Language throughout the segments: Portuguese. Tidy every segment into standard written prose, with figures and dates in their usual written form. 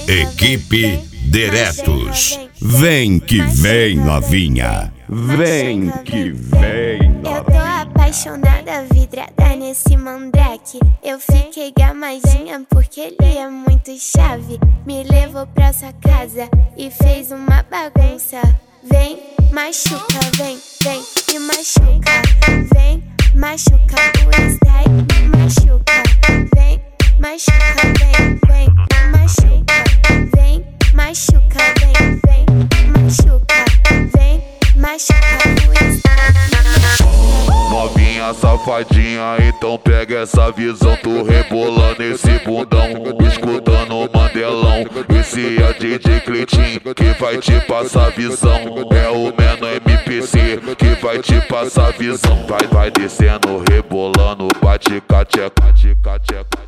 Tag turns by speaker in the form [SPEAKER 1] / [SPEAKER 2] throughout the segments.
[SPEAKER 1] Equipe Diretos. Vem que vem, novinha. Vem que vem, novinha.
[SPEAKER 2] Eu tô apaixonada, vidrada nesse mandrake. Eu fiquei gamadinha porque ele é muito chave. Me levou pra sua casa e fez uma bagunça. Vem, machuca, vem, vem e machuca. Vem, machuca, o style me machuca. Vem, machuca, vem, vem, machuca. Vem, machuca, vem, vem, machuca. Vem, machuca, o style me machuca.
[SPEAKER 3] Novinha safadinha, então pega essa visão. Tu rebolando esse bundão, escutando o Mandelão. Esse é DJ Cleitinho que vai te passar visão. É o Menor MPC que vai te passar visão. Vai descendo, rebolando, bate cateca, bate cateca,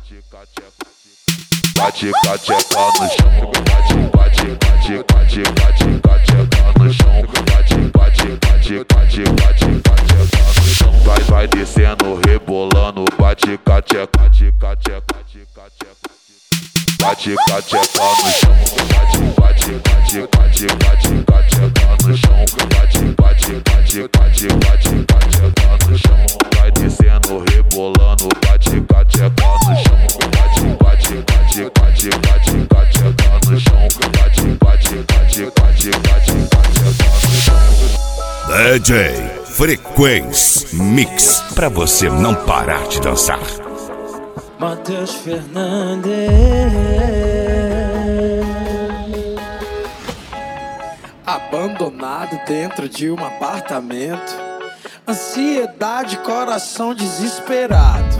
[SPEAKER 3] bate cateca no chão. Bate cateca no chão. Bate cateca no chão. Vai descendo, rebolando, bate cateca, bate cateca no chão. Bate cateca no chão. Bate cateca no chão. Vai descendo, rebolando, bate cateca no chão. Bate cateca no chão. Bate cateca no chão.
[SPEAKER 1] DJ Frequência Mix, pra você não parar de dançar.
[SPEAKER 4] Matheus Fernandes. Abandonado dentro de um apartamento, ansiedade, coração desesperado.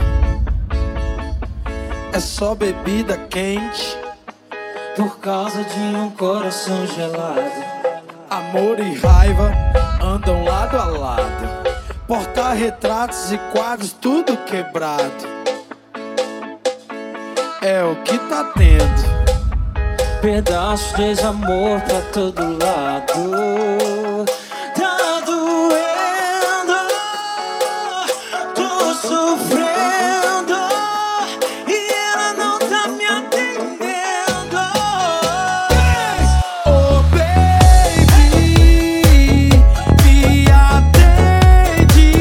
[SPEAKER 4] É só bebida quente por causa de um coração gelado. Amor e raiva andam lado a lado, porta-retratos e quadros tudo quebrado. É o que tá tendo, pedaços de desamor pra todo lado. Tá doendo, tô sofrendo e ela não tá me atendendo. Oh baby, me atende.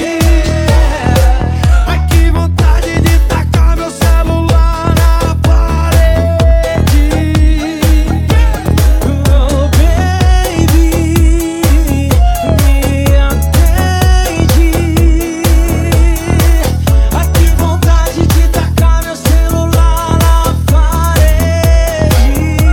[SPEAKER 4] Ai que vontade de tacar meu celular na parede. Oh baby, me atende. Ai que vontade de tacar meu celular na parede.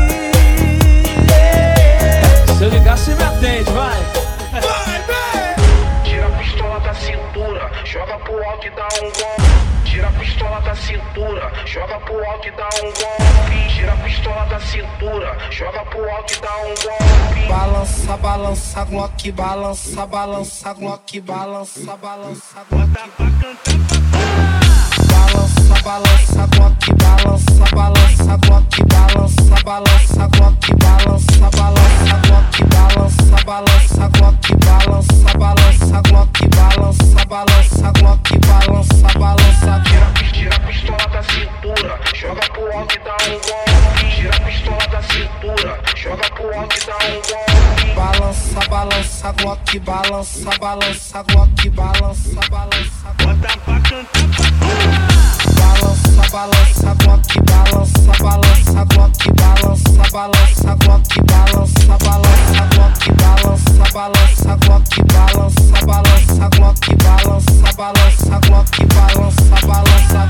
[SPEAKER 4] Se eu ligar, você me atende, vai.
[SPEAKER 5] Tira a pistola da cintura, joga pro alto e dá um golpe. Tira a pistola da cintura, joga pro alto e dá um golpe. Tira a pistola da cintura, joga pro alto e dá um golpe.
[SPEAKER 4] Balança, balança, Glock, balança, balança, Glock, balança, balança, Glock. Balança, balança, Glock, balança, balança, Glock, balança, balança, Glock, balança, balança, Glock, balança, balança, Glock, balança, balança, Glock, balança, balança, Glock, balança, balança.
[SPEAKER 5] Tira a pistola da cintura, joga pro alto e dá um golpe. Tira a pistola da cintura, joga pro alto e dá um golpe.
[SPEAKER 4] Balança, balança, Glock, balança, balança, Glock, balança, balança.
[SPEAKER 5] Bota pra cantar.
[SPEAKER 4] Balança, balança, Glock, balança, balança, Glock, balança, balança, Glock, balança.